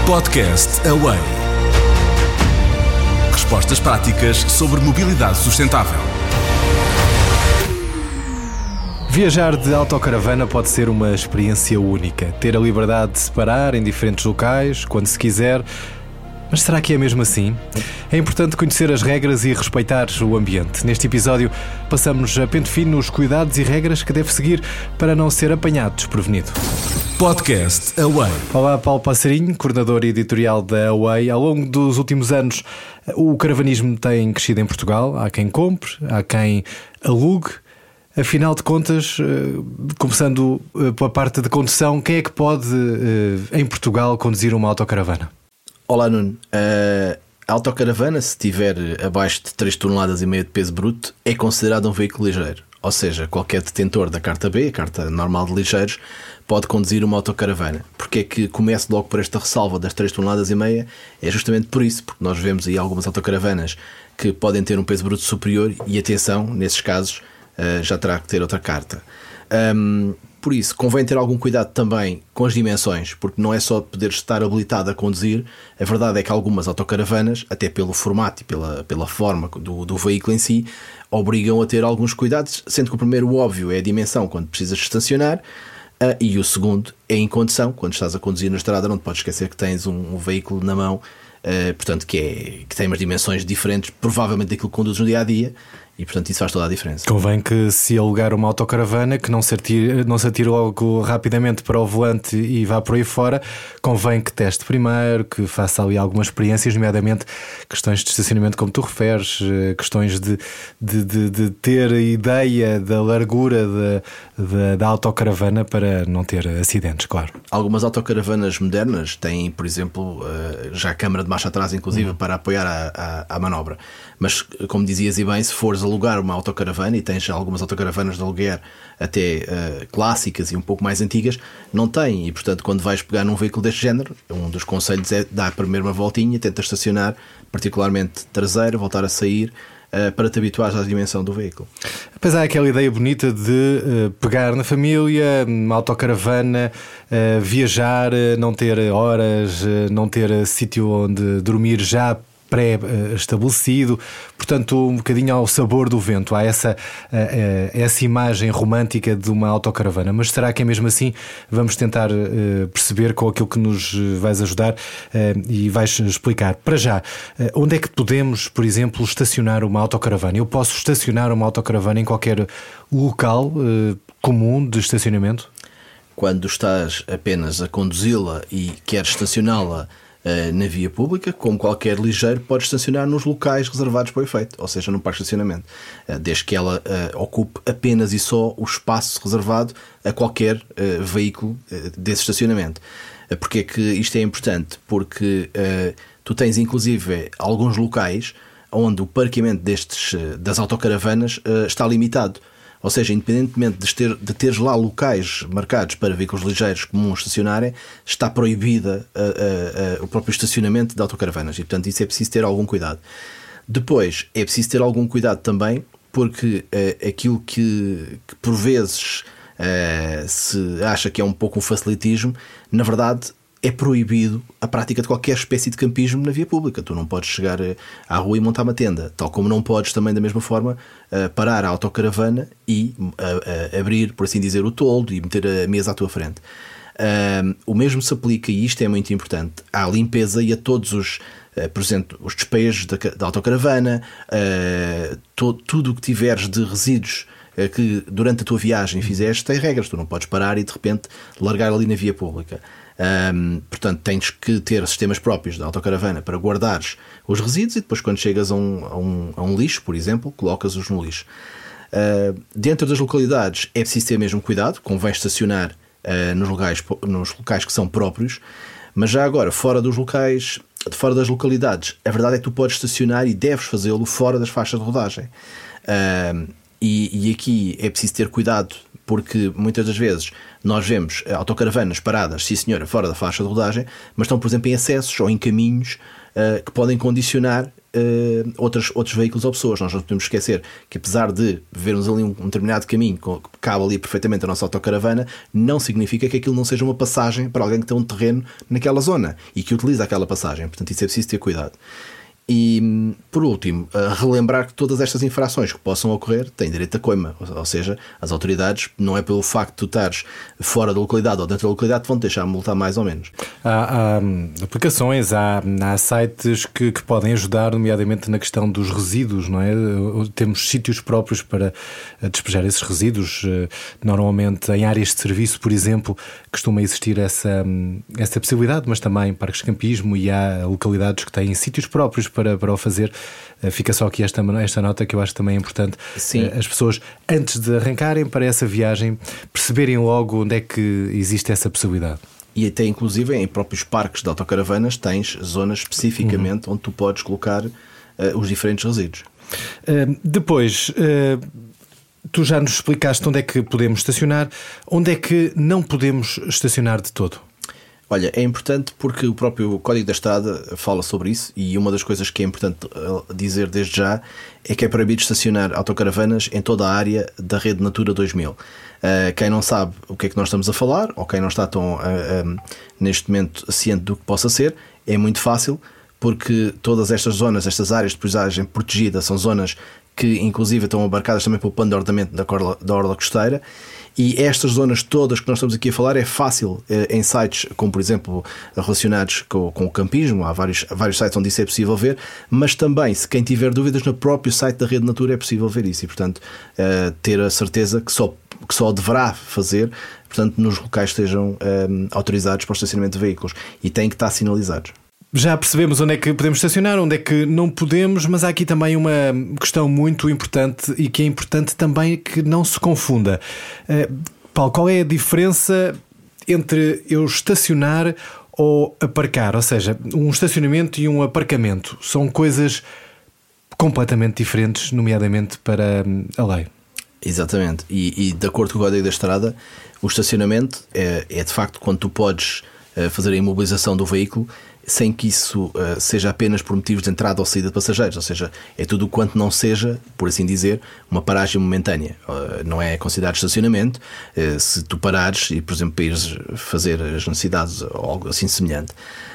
Podcast Away. Respostas práticas sobre mobilidade sustentável. Viajar de autocaravana pode ser uma experiência única. Ter a liberdade de se parar em diferentes locais, quando se quiser. Mas será que é mesmo assim? É importante conhecer as regras e respeitar o ambiente. Neste episódio, passamos a pente fino os cuidados e regras que deve seguir para não ser apanhado desprevenido. Podcast Away. Olá, Paulo Passarinho, coordenador editorial da Away. Ao longo dos últimos anos, o caravanismo tem crescido em Portugal. Há quem compre, há quem alugue. Afinal de contas, começando pela parte de condução, quem é que pode, em Portugal, conduzir uma autocaravana? Olá, Nuno. A autocaravana, se tiver abaixo de 3,5 toneladas de peso bruto, é considerado um veículo ligeiro. Ou seja, qualquer detentor da carta B, a carta normal de ligeiros, pode conduzir uma autocaravana. Porque é que começo logo por esta ressalva das 3,5 toneladas? É justamente por isso, porque nós vemos aí algumas autocaravanas que podem ter um peso bruto superior e, atenção, nesses casos, já terá que ter outra carta. Por isso, convém ter algum cuidado também com as dimensões, porque não é só poder estar habilitado a conduzir. A verdade é que algumas autocaravanas, até pelo formato e pela forma do veículo em si, obrigam a ter alguns cuidados, sendo que o primeiro, óbvio, é a dimensão quando precisas estacionar, e o segundo é em condução, quando estás a conduzir na estrada. Não te podes esquecer que tens um veículo na mão, portanto, que tem umas dimensões diferentes, provavelmente daquilo que conduzes no dia-a-dia. E portanto isso faz toda a diferença. Convém que, se alugar uma autocaravana, que não se atire logo rapidamente para o volante e vá por aí fora. Convém que teste primeiro, que faça ali algumas experiências, nomeadamente questões de estacionamento, como tu referes, questões de ter ideia da largura da autocaravana para não ter acidentes, claro. Algumas autocaravanas modernas têm, por exemplo, já a câmara de marcha atrás, inclusive, para apoiar a manobra. Mas, como dizias e bem, se fores alugar uma autocaravana, e tens algumas autocaravanas de aluguer até clássicas e um pouco mais antigas, não tem. E portanto, quando vais pegar num veículo deste género, um dos conselhos é dar primeiro uma voltinha, tenta estacionar, particularmente traseiro, voltar a sair, para te habituares à dimensão do veículo. Pois há aquela ideia bonita de pegar na família, uma autocaravana, viajar, não ter horas, não ter sítio onde dormir já pré-estabelecido, portanto um bocadinho ao sabor do vento. Há essa imagem romântica de uma autocaravana. Mas será que é mesmo assim? Vamos tentar perceber com aquilo que nos vais ajudar e vais explicar. Para já, onde é que podemos, por exemplo, estacionar uma autocaravana? Eu posso estacionar uma autocaravana em qualquer local comum de estacionamento? Quando estás apenas a conduzi-la e queres estacioná-la na via pública, como qualquer ligeiro, pode estacionar nos locais reservados para o efeito, ou seja, num parque de estacionamento, desde que ela ocupe apenas e só o espaço reservado a qualquer veículo desse estacionamento. Porque é que isto é importante? Porque tu tens inclusive alguns locais onde o parqueamento das autocaravanas está limitado. Ou seja, independentemente de teres lá locais marcados para veículos ligeiros comuns estacionarem, está proibida o próprio estacionamento de autocaravanas. E, portanto, isso é preciso ter algum cuidado. Depois, é preciso ter algum cuidado também, porque aquilo que por vezes se acha que é um pouco um facilitismo, na verdade é proibido a prática de qualquer espécie de campismo na via pública. Tu não podes chegar à rua e montar uma tenda, tal como não podes também, da mesma forma, parar a autocaravana e abrir, por assim dizer, o toldo e meter a mesa à tua frente. O mesmo se aplica, e isto é muito importante, à limpeza e a todos por exemplo, os despejos da autocaravana, tudo o que tiveres de resíduos que durante a tua viagem fizeste, tem regras. Tu não podes parar e de repente largar ali na via pública. Portanto, tens que ter sistemas próprios da autocaravana para guardares os resíduos, e depois, quando chegas a um lixo, por exemplo, colocas-os no lixo. Dentro das localidades é preciso ter mesmo cuidado, convém estacionar nos locais que são próprios. Mas já agora, fora das localidades, a verdade é que tu podes estacionar e deves fazê-lo fora das faixas de rodagem. E aqui é preciso ter cuidado, porque muitas das vezes nós vemos autocaravanas paradas, sim senhora, fora da faixa de rodagem, mas estão, por exemplo, em acessos ou em caminhos que podem condicionar outros veículos ou pessoas. Nós não podemos esquecer que, apesar de vermos ali um determinado caminho que cabe ali perfeitamente a nossa autocaravana, não significa que aquilo não seja uma passagem para alguém que tem um terreno naquela zona e que utiliza aquela passagem. Portanto, isso é preciso ter cuidado. E, por último, relembrar que todas estas infrações que possam ocorrer têm direito a coima, ou seja, as autoridades, não é pelo facto de tu estares fora da localidade ou dentro da localidade, vão deixar multar mais ou menos. Há aplicações, há sites que podem ajudar, nomeadamente na questão dos resíduos, não é? Temos sítios próprios para despejar esses resíduos. Normalmente em áreas de serviço, por exemplo, costuma existir essa possibilidade, mas também parques de campismo, e há localidades que têm sítios próprios para o fazer. Fica só aqui esta nota que eu acho que também é importante. Sim. As pessoas, antes de arrancarem para essa viagem, perceberem logo onde é que existe essa possibilidade. E até inclusive em próprios parques de autocaravanas tens zonas especificamente onde tu podes colocar os diferentes resíduos. Depois, tu já nos explicaste onde é que podemos estacionar, onde é que não podemos estacionar de todo. Olha, é importante porque o próprio Código da Estrada fala sobre isso, e uma das coisas que é importante dizer desde já é que é proibido estacionar autocaravanas em toda a área da rede Natura 2000. Quem não sabe o que é que nós estamos a falar, ou quem não está tão neste momento ciente do que possa ser, é muito fácil, porque todas estas zonas, estas áreas de paisagem protegida, são zonas que inclusive estão abarcadas também pelo plano de ordenamento da orla costeira. E estas zonas todas que nós estamos aqui a falar é fácil em sites como, por exemplo, relacionados com o campismo. Há vários sites onde isso é possível ver, mas também, se quem tiver dúvidas, no próprio site da Rede Natura é possível ver isso. E, portanto, ter a certeza que só deverá fazer, portanto, nos locais que estejam autorizados para o estacionamento de veículos, e têm que estar sinalizados. Já percebemos onde é que podemos estacionar, onde é que não podemos, mas há aqui também uma questão muito importante, e que é importante também que não se confunda. Paulo, qual é a diferença entre eu estacionar ou aparcar? Ou seja, um estacionamento e um aparcamento são coisas completamente diferentes, nomeadamente para a lei. Exatamente, e de acordo com o Código da Estrada, o estacionamento é de facto quando tu podes fazer a imobilização do veículo sem que isso seja apenas por motivos de entrada ou saída de passageiros, ou seja, é tudo quanto não seja, por assim dizer, uma paragem momentânea. Não é considerado estacionamento se tu parares e, por exemplo, para ires fazer as necessidades ou algo assim semelhante.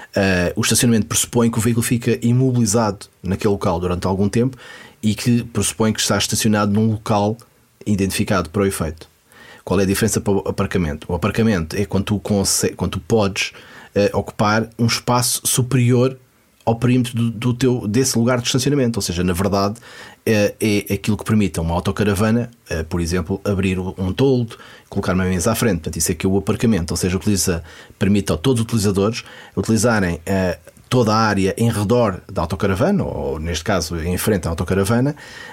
O estacionamento pressupõe que o veículo fica imobilizado naquele local durante algum tempo, e que pressupõe que está estacionado num local identificado para o efeito. Qual é a diferença para o aparcamento? O aparcamento é quando tu podes ocupar um espaço superior ao perímetro desse lugar de estacionamento. Ou seja, na verdade, é aquilo que permite a uma autocaravana, por exemplo, abrir um toldo, colocar uma mesa à frente. Portanto, isso é que é o aparcamento. Ou seja, permite a todos os utilizadores utilizarem toda a área em redor da autocaravana, ou neste caso em frente à autocaravana,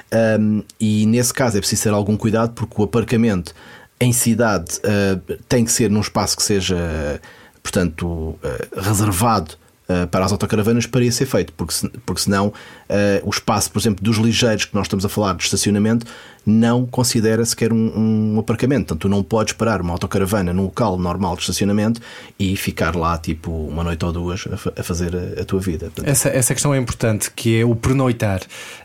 e nesse caso é preciso ter algum cuidado, porque o aparcamento em cidade tem que ser num espaço que seja, portanto, reservado para as autocaravanas para esse efeito, porque senão o espaço, por exemplo, dos ligeiros que nós estamos a falar de estacionamento não considera sequer um aparcamento. Portanto, tu não podes parar uma autocaravana num local normal de estacionamento e ficar lá tipo uma noite ou duas a fazer a tua vida. Portanto, essa questão é importante, que é o pernoitar.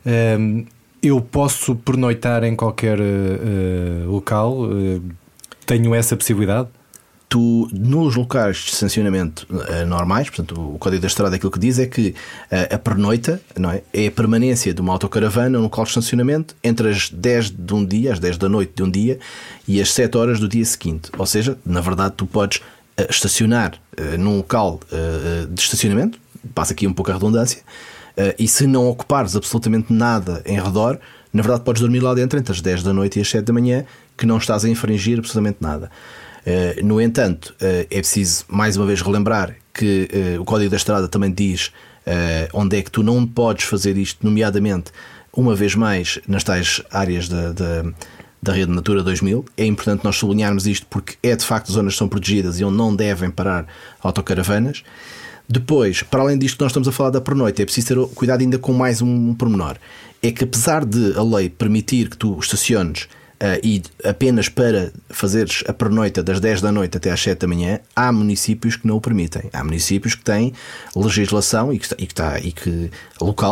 Eu posso pernoitar em qualquer local? Tenho essa possibilidade? Tu, nos locais de estacionamento normais, portanto, o Código da Estrada aquilo que diz é que a pernoita, não é a permanência de uma autocaravana no local de estacionamento entre as 10 de um dia, às 10 da noite de um dia, e as 7 horas do dia seguinte. Ou seja, na verdade, tu podes estacionar num local de estacionamento, passa aqui um pouco a redundância, e se não ocupares absolutamente nada em redor, na verdade podes dormir lá dentro entre as 10 da noite e as 7 da manhã, que não estás a infringir absolutamente nada. No entanto, é preciso mais uma vez relembrar que o Código da Estrada também diz onde é que tu não podes fazer isto, nomeadamente, uma vez mais, nas tais áreas da Rede Natura 2000. É importante nós sublinharmos isto, porque é de facto zonas que são protegidas e onde não devem parar autocaravanas. Depois, para além disto que nós estamos a falar da pernoite, é preciso ter cuidado ainda com mais um pormenor. É que, apesar de a lei permitir que tu estaciones e apenas para fazeres a pernoita das 10 da noite até às 7 da manhã, há municípios que não o permitem. Há municípios que têm legislação local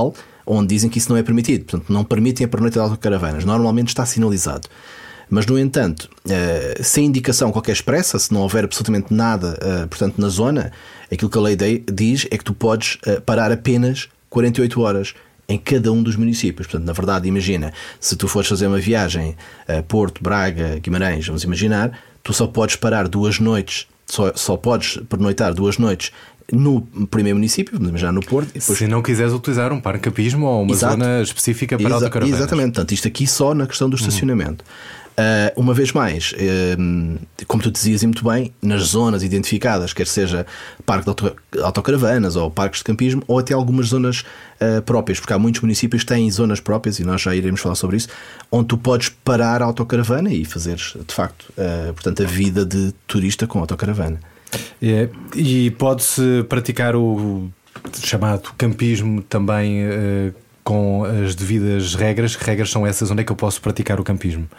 onde dizem que isso não é permitido. Portanto, não permitem a pernoite de autocaravanas. Normalmente está sinalizado. Mas, no entanto, sem indicação qualquer expressa, se não houver absolutamente nada, portanto, na zona, aquilo que a lei diz é que tu podes parar apenas 48 horas em cada um dos municípios. Portanto, na verdade, imagina, se tu fores fazer uma viagem a Porto, Braga, Guimarães, vamos imaginar, tu só podes parar 2 noites, só podes pernoitar 2 noites no primeiro município, vamos imaginar no Porto. Depois... Se não quiseres utilizar um parque de campismo ou uma zona específica para autocaravanas. Exatamente, portanto, isto aqui só na questão do estacionamento. Uma vez mais, como tu dizias muito bem, nas zonas identificadas, quer seja parque de autocaravanas ou parques de campismo, ou até algumas zonas próprias, porque há muitos municípios que têm zonas próprias, e nós já iremos falar sobre isso, onde tu podes parar a autocaravana e fazeres, de facto, portanto, a vida de turista com autocaravana. E pode-se praticar o chamado campismo também com as devidas regras. Que regras são essas? Onde é que eu posso praticar o campismo?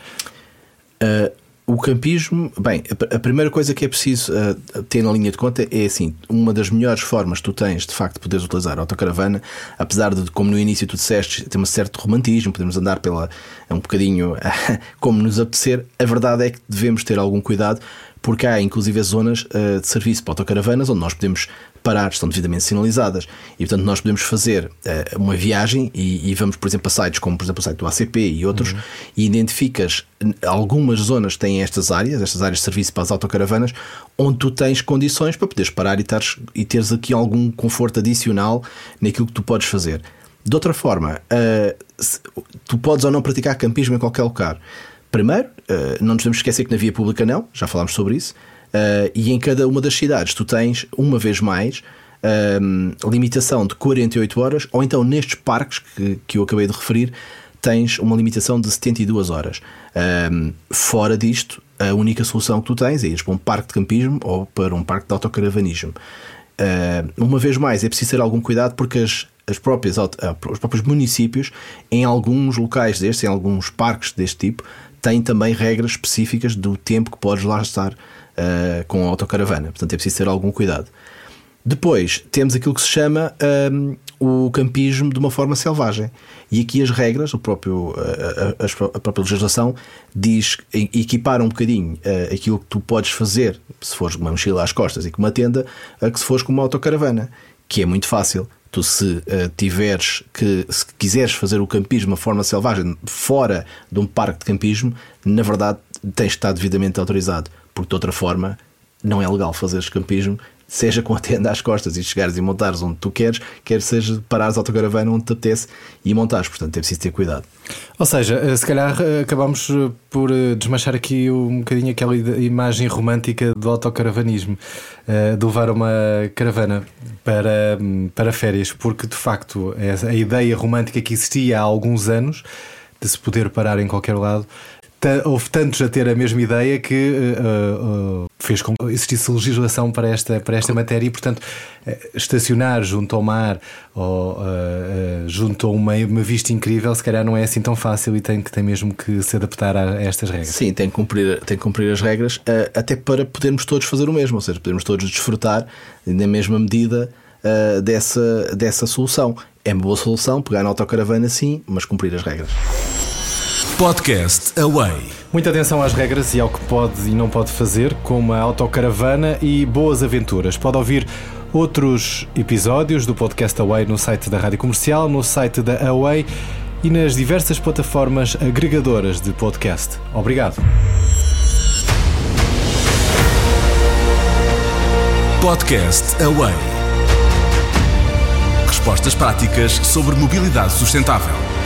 O campismo, bem, a primeira coisa que é preciso ter na linha de conta é assim: uma das melhores formas que tu tens de facto de poderes utilizar a autocaravana, apesar de, como no início tu disseste, ter um certo romantismo, podemos andar um bocadinho como nos apetecer, a verdade é que devemos ter algum cuidado, porque há inclusive zonas de serviço para autocaravanas onde nós podemos parar, estão devidamente sinalizadas, e portanto nós podemos fazer uma viagem e vamos, por exemplo, a sites como, por exemplo, o site do ACP e outros, e identificas algumas zonas que têm estas áreas de serviço para as autocaravanas, onde tu tens condições para poderes parar e teres aqui algum conforto adicional naquilo que tu podes fazer. De outra forma, tu podes ou não praticar campismo em qualquer lugar. Primeiro, não nos devemos esquecer que na via pública não, já falámos sobre isso, e em cada uma das cidades tu tens, uma vez mais, limitação de 48 horas, ou então nestes parques que eu acabei de referir, tens uma limitação de 72 horas. Fora disto, a única solução que tu tens é ir para um parque de campismo ou para um parque de autocaravanismo. Uma vez mais, é preciso ter algum cuidado, porque os próprios municípios, em alguns locais destes, em alguns parques deste tipo, têm também regras específicas do tempo que podes lá estar com a autocaravana. Portanto, é preciso ter algum cuidado. Depois temos aquilo que se chama o campismo de uma forma selvagem, e aqui as regras, a própria legislação diz, equipara um bocadinho aquilo que tu podes fazer se fores com uma mochila às costas e com uma tenda, a que se fores com uma autocaravana, que é muito fácil. Tu se quiseres fazer o campismo de uma forma selvagem fora de um parque de campismo, na verdade tens de estar devidamente autorizado, porque de outra forma não é legal fazeres campismo, seja com a tenda às costas e chegares e montares onde tu quer seja parares a autocaravana onde te apetece e montares. Portanto é preciso ter cuidado. Ou seja, se calhar acabamos por desmanchar aqui um bocadinho aquela imagem romântica do autocaravanismo, de levar uma caravana para férias, porque de facto a ideia romântica que existia há alguns anos de se poder parar em qualquer lado, houve tantos a ter a mesma ideia que fez com que existisse legislação para esta matéria, e portanto estacionar junto ao mar ou junto a uma vista incrível se calhar não é assim tão fácil, e tem mesmo que se adaptar a estas regras. Sim, tem que cumprir as regras, até para podermos todos fazer o mesmo, ou seja, podermos todos desfrutar na mesma medida dessa solução. É uma boa solução pegar na autocaravana, sim, mas cumprir as regras. Podcast Away. Muita atenção às regras e ao que pode e não pode fazer com uma autocaravana, e boas aventuras. Pode ouvir outros episódios do Podcast Away no site da Rádio Comercial, no site da Away e nas diversas plataformas agregadoras de podcast. Obrigado. Podcast Away. Respostas práticas sobre mobilidade sustentável.